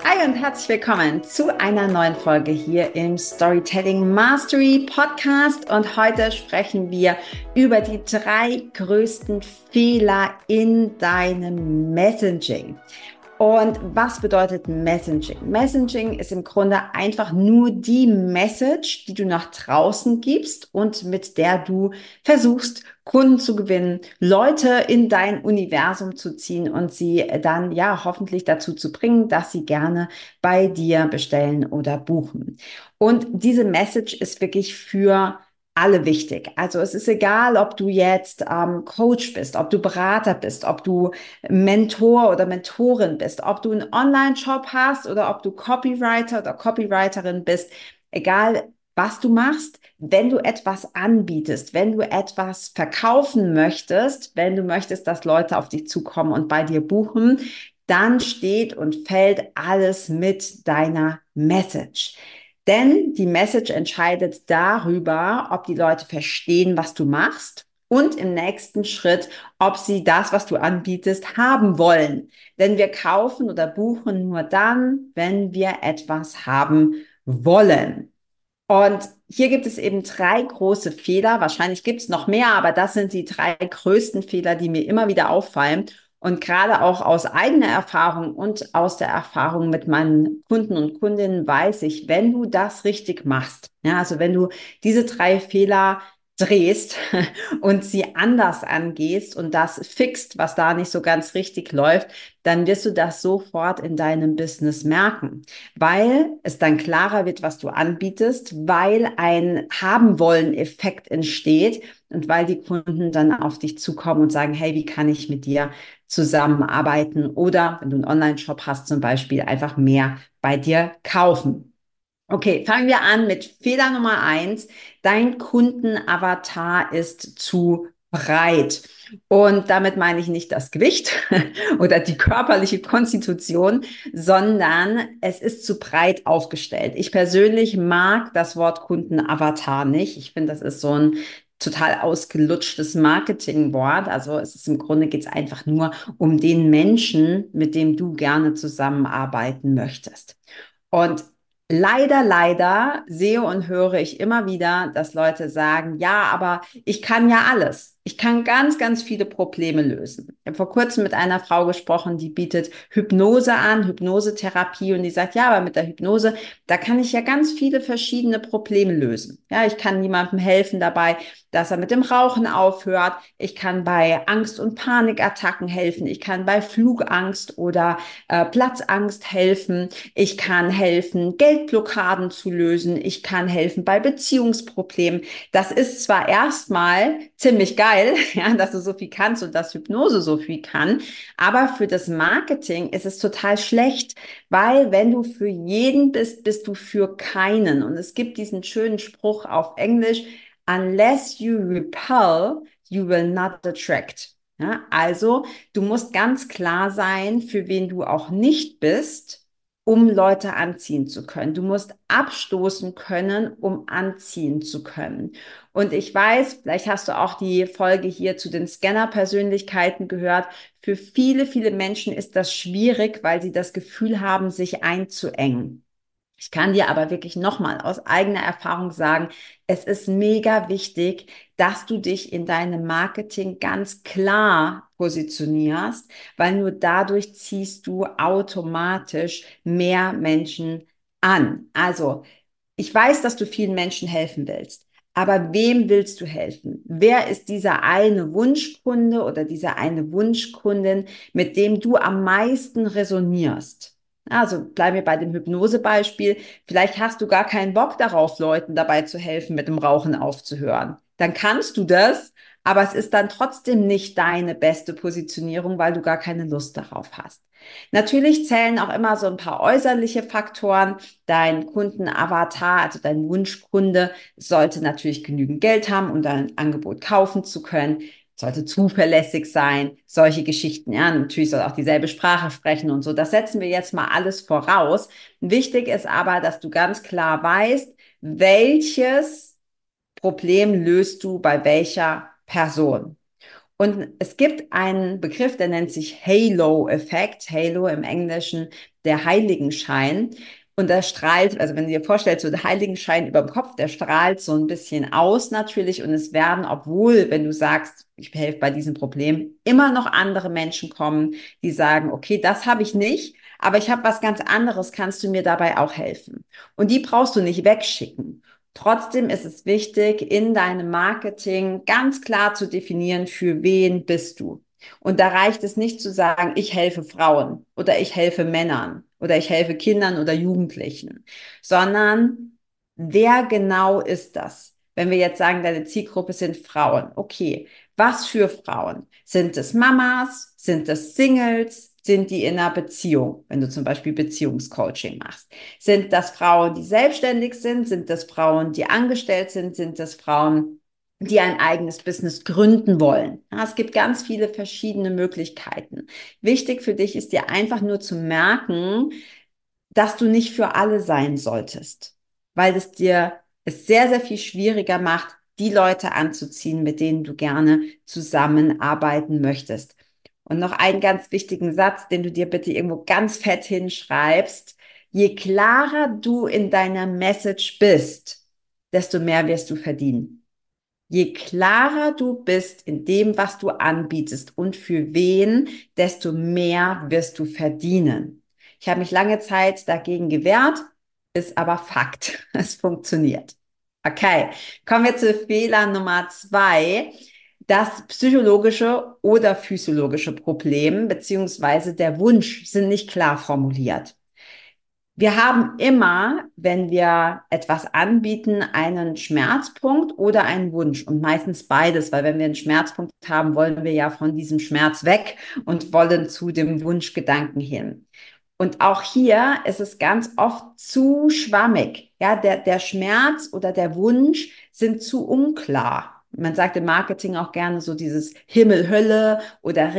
Hi und herzlich willkommen zu einer neuen Folge hier im Storytelling Mastery Podcast. Und heute sprechen wir über die 3 größten Fehler in deinem Messaging. Und was bedeutet Messaging? Messaging ist im Grunde einfach nur die Message, die du nach draußen gibst und mit der du versuchst, Kunden zu gewinnen, Leute in dein Universum zu ziehen und sie dann ja hoffentlich dazu zu bringen, dass sie gerne bei dir bestellen oder buchen. Und diese Message ist wirklich für alle wichtig. Also es ist egal, ob du jetzt Coach bist, ob du Berater bist, ob du Mentor oder Mentorin bist, ob du einen Online-Shop hast oder ob du Copywriter oder Copywriterin bist, egal was du machst, wenn du etwas anbietest, wenn du etwas verkaufen möchtest, wenn du möchtest, dass Leute auf dich zukommen und bei dir buchen, dann steht und fällt alles mit deiner Message. Denn die Message entscheidet darüber, ob die Leute verstehen, was du machst und im nächsten Schritt, ob sie das, was du anbietest, haben wollen. Denn wir kaufen oder buchen nur dann, wenn wir etwas haben wollen. Und hier gibt es eben 3 große Fehler. Wahrscheinlich gibt es noch mehr, aber das sind die 3 größten Fehler, die mir immer wieder auffallen. Und gerade auch aus eigener Erfahrung und aus der Erfahrung mit meinen Kunden und Kundinnen weiß ich, wenn du das richtig machst, ja, also wenn du diese 3 Fehler drehst und sie anders angehst und das fixt, was da nicht so ganz richtig läuft, dann wirst du das sofort in deinem Business merken, weil es dann klarer wird, was du anbietest, weil ein Haben-wollen-Effekt entsteht und weil die Kunden dann auf dich zukommen und sagen, hey, wie kann ich mit dir zusammenarbeiten? Oder wenn du einen Online-Shop hast zum Beispiel, einfach mehr bei dir kaufen. Okay, fangen wir an mit Fehler Nummer 1. Dein Kundenavatar ist zu breit. Und damit meine ich nicht das Gewicht oder die körperliche Konstitution, sondern es ist zu breit aufgestellt. Ich persönlich mag das Wort Kundenavatar nicht. Ich finde, das ist so ein total ausgelutschtes Marketingwort. Also es ist im Grunde geht es einfach nur um den Menschen, mit dem du gerne zusammenarbeiten möchtest. Und leider sehe und höre ich immer wieder, dass Leute sagen, ja, aber ich kann ja alles. Ich kann ganz viele Probleme lösen. Ich habe vor kurzem mit einer Frau gesprochen, die bietet Hypnose an, Hypnosetherapie und die sagt, ja, aber mit der Hypnose, da kann ich ja ganz viele verschiedene Probleme lösen. Ja, ich kann jemandem helfen dabei, dass er mit dem Rauchen aufhört. Ich kann bei Angst- und Panikattacken helfen. Ich kann bei Flugangst oder Platzangst helfen. Ich kann helfen, Geldblockaden zu lösen. Ich kann helfen bei Beziehungsproblemen. Das ist zwar erstmal ziemlich geil, ja, dass du so viel kannst und dass Hypnose so viel kann, aber für das Marketing ist es total schlecht, weil wenn du für jeden bist, bist du für keinen. Und es gibt diesen schönen Spruch auf Englisch, unless you repel, you will not attract. Ja, also du musst ganz klar sein, für wen du auch nicht bist, um Leute anziehen zu können. Du musst abstoßen können, um anziehen zu können. Und ich weiß, vielleicht hast du auch die Folge hier zu den Scanner-Persönlichkeiten gehört. Für viele Menschen ist das schwierig, weil sie das Gefühl haben, sich einzuengen. Ich kann dir aber wirklich nochmal aus eigener Erfahrung sagen, es ist mega wichtig, dass du dich in deinem Marketing ganz klar positionierst, weil nur dadurch ziehst du automatisch mehr Menschen an. Also, ich weiß, dass du vielen Menschen helfen willst. Aber wem willst du helfen? Wer ist dieser eine Wunschkunde oder diese eine Wunschkundin, mit dem du am meisten resonierst? Also bleiben wir bei dem Hypnosebeispiel. Vielleicht hast du gar keinen Bock darauf, Leuten dabei zu helfen, mit dem Rauchen aufzuhören. Dann kannst du das, aber es ist dann trotzdem nicht deine beste Positionierung, weil du gar keine Lust darauf hast. Natürlich zählen auch immer so ein paar äußerliche Faktoren. Dein Kundenavatar, also dein Wunschkunde, sollte natürlich genügend Geld haben, um dein Angebot kaufen zu können. Sollte zuverlässig sein, solche Geschichten. Ja, natürlich soll auch dieselbe Sprache sprechen und so. Das setzen wir jetzt mal alles voraus. Wichtig ist aber, dass du ganz klar weißt, welches Problem löst du bei welcher Person. Und es gibt einen Begriff, der nennt sich Halo-Effekt. Halo im Englischen der Heiligenschein. Und der strahlt, also wenn du dir vorstellst, so der Heiligenschein über dem Kopf, der strahlt so ein bisschen aus natürlich. Und es werden, obwohl, wenn du sagst, ich helfe bei diesem Problem, immer noch andere Menschen kommen, die sagen, okay, das habe ich nicht, aber ich habe was ganz anderes, kannst du mir dabei auch helfen? Und die brauchst du nicht wegschicken. Trotzdem ist es wichtig, in deinem Marketing ganz klar zu definieren, für wen bist du. Und da reicht es nicht zu sagen, ich helfe Frauen oder ich helfe Männern oder ich helfe Kindern oder Jugendlichen, sondern wer genau ist das? Wenn wir jetzt sagen, deine Zielgruppe sind Frauen, okay, was für Frauen? Sind es Mamas? Sind es Singles? Sind die in einer Beziehung, wenn du zum Beispiel Beziehungscoaching machst? Sind das Frauen, die selbstständig sind? Sind das Frauen, die angestellt sind? Sind das Frauen, die ein eigenes Business gründen wollen? Ja, es gibt ganz viele verschiedene Möglichkeiten. Wichtig für dich ist dir einfach nur zu merken, dass du nicht für alle sein solltest, weil es dir es sehr, sehr viel schwieriger macht, die Leute anzuziehen, mit denen du gerne zusammenarbeiten möchtest. Und noch einen ganz wichtigen Satz, den du dir bitte irgendwo ganz fett hinschreibst. Je klarer du in deiner Message bist, desto mehr wirst du verdienen. Je klarer du bist in dem, was du anbietest und für wen, desto mehr wirst du verdienen. Ich habe mich lange Zeit dagegen gewehrt, ist aber Fakt. Es funktioniert. Okay, kommen wir zu Fehler Nummer 2. Das psychologische oder physiologische Problem beziehungsweise der Wunsch sind nicht klar formuliert. Wir haben immer, wenn wir etwas anbieten, einen Schmerzpunkt oder einen Wunsch und meistens beides, weil wenn wir einen Schmerzpunkt haben, wollen wir ja von diesem Schmerz weg und wollen zu dem Wunschgedanken hin. Und auch hier ist es ganz oft zu schwammig. Ja, der Schmerz oder der Wunsch sind zu unklar. Man sagt im Marketing auch gerne so dieses Himmel-Hölle oder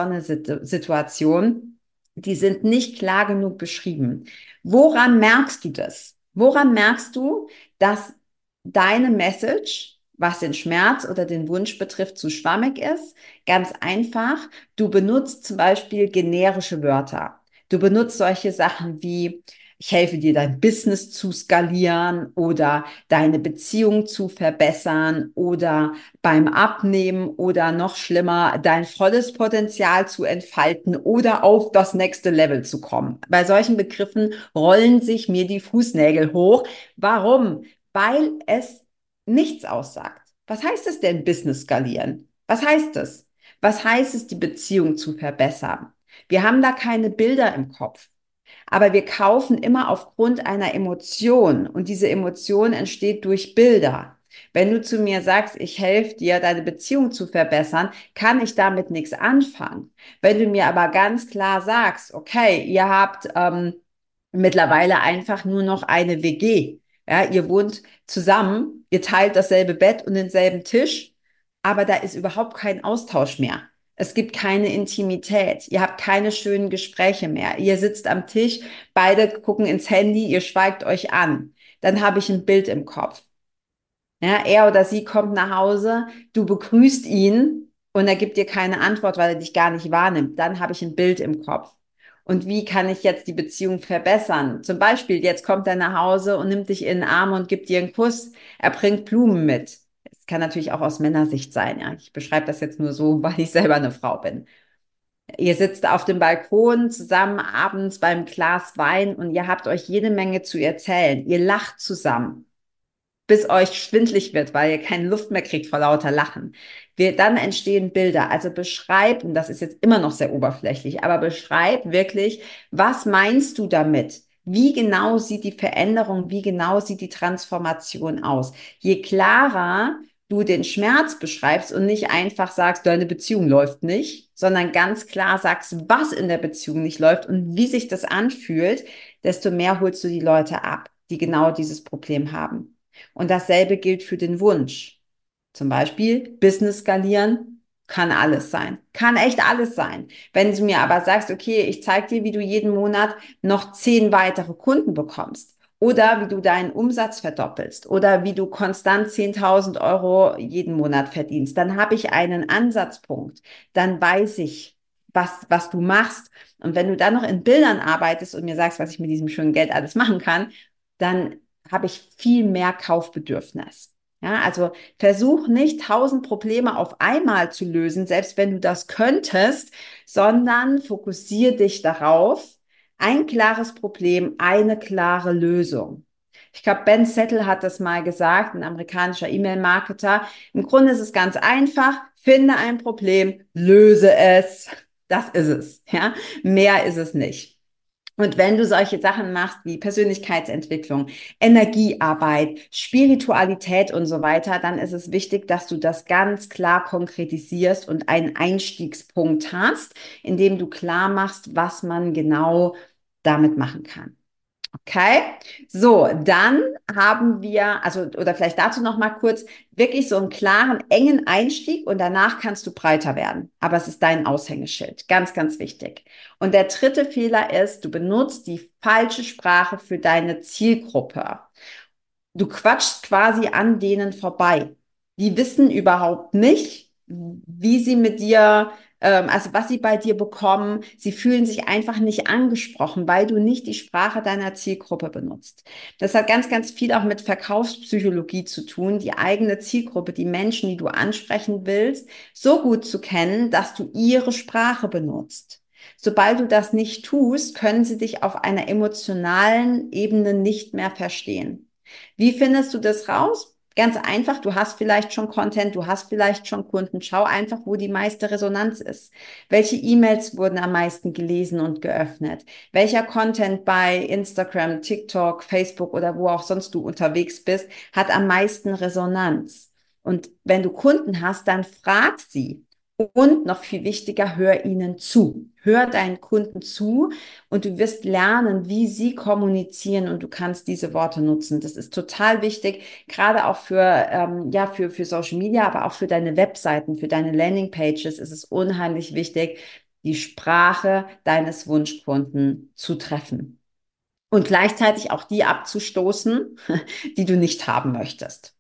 Regen-Sonne-Situation. Die sind nicht klar genug beschrieben. Woran merkst du das? Woran merkst du, dass deine Message, was den Schmerz oder den Wunsch betrifft, zu schwammig ist? Ganz einfach, du benutzt zum Beispiel generische Wörter. Du benutzt solche Sachen wie, ich helfe dir, dein Business zu skalieren oder deine Beziehung zu verbessern oder beim Abnehmen oder noch schlimmer, dein volles Potenzial zu entfalten oder auf das nächste Level zu kommen. Bei solchen Begriffen rollen sich mir die Fußnägel hoch. Warum? Weil es nichts aussagt. Was heißt es denn, Business skalieren? Was heißt es? Was heißt es, die Beziehung zu verbessern? Wir haben da keine Bilder im Kopf. Aber wir kaufen immer aufgrund einer Emotion und diese Emotion entsteht durch Bilder. Wenn du zu mir sagst, ich helfe dir, deine Beziehung zu verbessern, kann ich damit nichts anfangen. Wenn du mir aber ganz klar sagst, okay, ihr habt mittlerweile einfach nur noch eine WG, ja, ihr wohnt zusammen, ihr teilt dasselbe Bett und denselben Tisch, aber da ist überhaupt kein Austausch mehr. Es gibt keine Intimität. Ihr habt keine schönen Gespräche mehr. Ihr sitzt am Tisch, beide gucken ins Handy, ihr schweigt euch an. Dann habe ich ein Bild im Kopf. Ja, er oder sie kommt nach Hause, du begrüßt ihn und er gibt dir keine Antwort, weil er dich gar nicht wahrnimmt. Dann habe ich ein Bild im Kopf. Und wie kann ich jetzt die Beziehung verbessern? Zum Beispiel, jetzt kommt er nach Hause und nimmt dich in den Arm und gibt dir einen Kuss. Er bringt Blumen mit. Es kann natürlich auch aus Männersicht sein, ja. Ich beschreibe das jetzt nur so, weil ich selber eine Frau bin. Ihr sitzt auf dem Balkon zusammen abends beim Glas Wein und ihr habt euch jede Menge zu erzählen. Ihr lacht zusammen, bis euch schwindlig wird, weil ihr keine Luft mehr kriegt vor lauter Lachen. Dann entstehen Bilder. Also beschreib, und das ist jetzt immer noch sehr oberflächlich, aber beschreib wirklich, was meinst du damit? Wie genau sieht die Veränderung, wie genau sieht die Transformation aus? Je klarer du den Schmerz beschreibst und nicht einfach sagst, deine Beziehung läuft nicht, sondern ganz klar sagst, was in der Beziehung nicht läuft und wie sich das anfühlt, desto mehr holst du die Leute ab, die genau dieses Problem haben. Und dasselbe gilt für den Wunsch. Zum Beispiel Business skalieren kann alles sein. Kann echt alles sein. Wenn du mir aber sagst, okay, ich zeige dir, wie du jeden Monat noch 10 weitere Kunden bekommst. oder wie du deinen Umsatz verdoppelst oder wie du konstant 10.000 Euro jeden Monat verdienst, dann habe ich einen Ansatzpunkt. Dann weiß ich, was du machst. Und wenn du dann noch in Bildern arbeitest und mir sagst, was ich mit diesem schönen Geld alles machen kann, dann habe ich viel mehr Kaufbedürfnis. Ja, also versuch nicht 1.000 Probleme auf einmal zu lösen, selbst wenn du das könntest, sondern fokussiere dich darauf, ein klares Problem, eine klare Lösung. Ich glaube, Ben Settle hat das mal gesagt, ein amerikanischer E-Mail-Marketer. Im Grunde ist es ganz einfach. Finde ein Problem, löse es. Das ist es. Ja, mehr ist es nicht. Und wenn du solche Sachen machst wie Persönlichkeitsentwicklung, Energiearbeit, Spiritualität und so weiter, dann ist es wichtig, dass du das ganz klar konkretisierst und einen Einstiegspunkt hast, in dem du klar machst, was man genau damit machen kann. Okay, so, dann haben wir, also, oder vielleicht dazu noch mal kurz, wirklich so einen klaren, engen Einstieg und danach kannst du breiter werden. Aber es ist dein Aushängeschild. Ganz, ganz wichtig. Und der dritte Fehler ist, du benutzt die falsche Sprache für deine Zielgruppe. Du quatschst quasi an denen vorbei. Die wissen überhaupt nicht, wie sie mit dir, also was sie bei dir bekommen. Sie fühlen sich einfach nicht angesprochen, weil du nicht die Sprache deiner Zielgruppe benutzt. Das hat ganz, ganz viel auch mit Verkaufspsychologie zu tun, die eigene Zielgruppe, die Menschen, die du ansprechen willst, so gut zu kennen, dass du ihre Sprache benutzt. Sobald du das nicht tust, können sie dich auf einer emotionalen Ebene nicht mehr verstehen. Wie findest du das raus? Ganz einfach, du hast vielleicht schon Content, du hast vielleicht schon Kunden. Schau einfach, wo die meiste Resonanz ist. Welche E-Mails wurden am meisten gelesen und geöffnet? Welcher Content bei Instagram, TikTok, Facebook oder wo auch sonst du unterwegs bist, hat am meisten Resonanz? Und wenn du Kunden hast, dann frag sie. Und noch viel wichtiger, hör ihnen zu. Hör deinen Kunden zu und du wirst lernen, wie sie kommunizieren und du kannst diese Worte nutzen. Das ist total wichtig, gerade auch für Social Media, aber auch für deine Webseiten, für deine Landingpages ist es unheimlich wichtig, die Sprache deines Wunschkunden zu treffen und gleichzeitig auch die abzustoßen, die du nicht haben möchtest.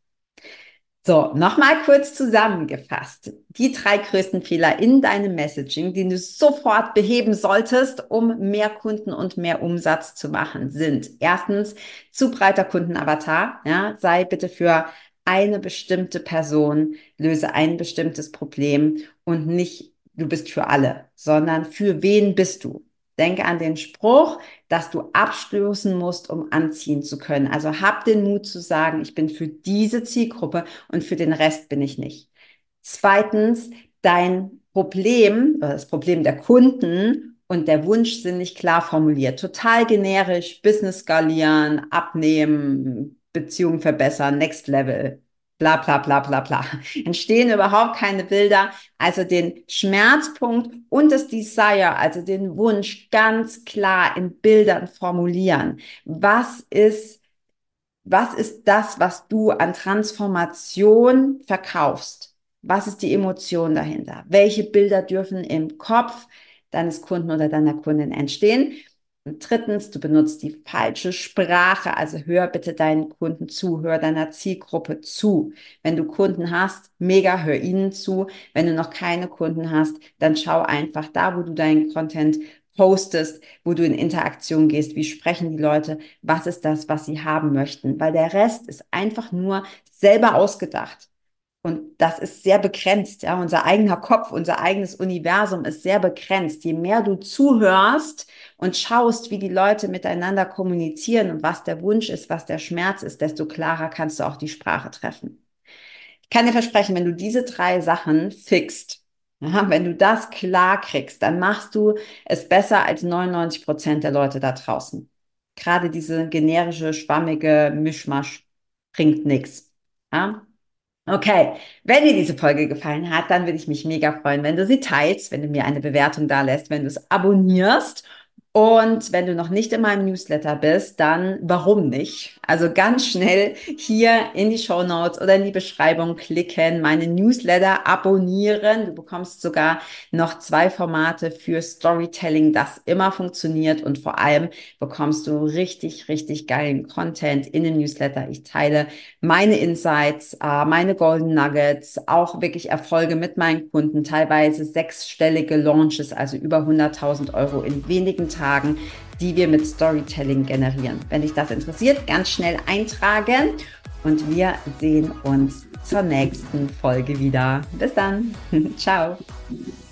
So, nochmal kurz zusammengefasst. Die 3 größten Fehler in deinem Messaging, die du sofort beheben solltest, um mehr Kunden und mehr Umsatz zu machen, sind erstens zu breiter Kundenavatar. Ja, sei bitte für eine bestimmte Person, löse ein bestimmtes Problem und nicht du bist für alle, sondern für wen bist du? Denke an den Spruch, dass du abstoßen musst, um anziehen zu können. Also hab den Mut zu sagen, ich bin für diese Zielgruppe und für den Rest bin ich nicht. Zweitens, dein Problem oder das Problem der Kunden und der Wunsch sind nicht klar formuliert. Total generisch, Business skalieren, abnehmen, Beziehungen verbessern, Next Level, bla bla bla bla bla. Entstehen überhaupt keine Bilder. Also den Schmerzpunkt und das Desire, also den Wunsch ganz klar in Bildern formulieren. Was ist das, was du an Transformation verkaufst? Was ist die Emotion dahinter? Welche Bilder dürfen im Kopf deines Kunden oder deiner Kundin entstehen? Und drittens, du benutzt die falsche Sprache. Also hör bitte deinen Kunden zu, hör deiner Zielgruppe zu. Wenn du Kunden hast, mega, hör ihnen zu. Wenn du noch keine Kunden hast, dann schau einfach da, wo du deinen Content postest, wo du in Interaktion gehst. Wie sprechen die Leute? Was ist das, was sie haben möchten? Weil der Rest ist einfach nur selber ausgedacht. Und das ist sehr begrenzt, ja. Unser eigener Kopf, unser eigenes Universum ist sehr begrenzt. Je mehr du zuhörst und schaust, wie die Leute miteinander kommunizieren und was der Wunsch ist, was der Schmerz ist, desto klarer kannst du auch die Sprache treffen. Ich kann dir versprechen, wenn du diese 3 Sachen fixt, ja, wenn du das klar kriegst, dann machst du es besser als 99% der Leute da draußen. Gerade diese generische, schwammige Mischmasch bringt nichts. Ja? Okay, wenn dir diese Folge gefallen hat, dann würde ich mich mega freuen, wenn du sie teilst, wenn du mir eine Bewertung da lässt, wenn du es abonnierst Und wenn du noch nicht in meinem Newsletter bist, dann warum nicht? Also ganz schnell hier in die Shownotes oder in die Beschreibung klicken, meine Newsletter abonnieren. Du bekommst sogar noch 2 Formate für Storytelling, das immer funktioniert. Und vor allem bekommst du richtig, richtig geilen Content in den Newsletter. Ich teile meine Insights, meine Golden Nuggets, auch wirklich Erfolge mit meinen Kunden, teilweise 6-stellige Launches, also über 100.000 Euro in wenigen Tagen, die wir mit Storytelling generieren. Wenn dich das interessiert, ganz schnell eintragen und wir sehen uns zur nächsten Folge wieder. Bis dann. Ciao.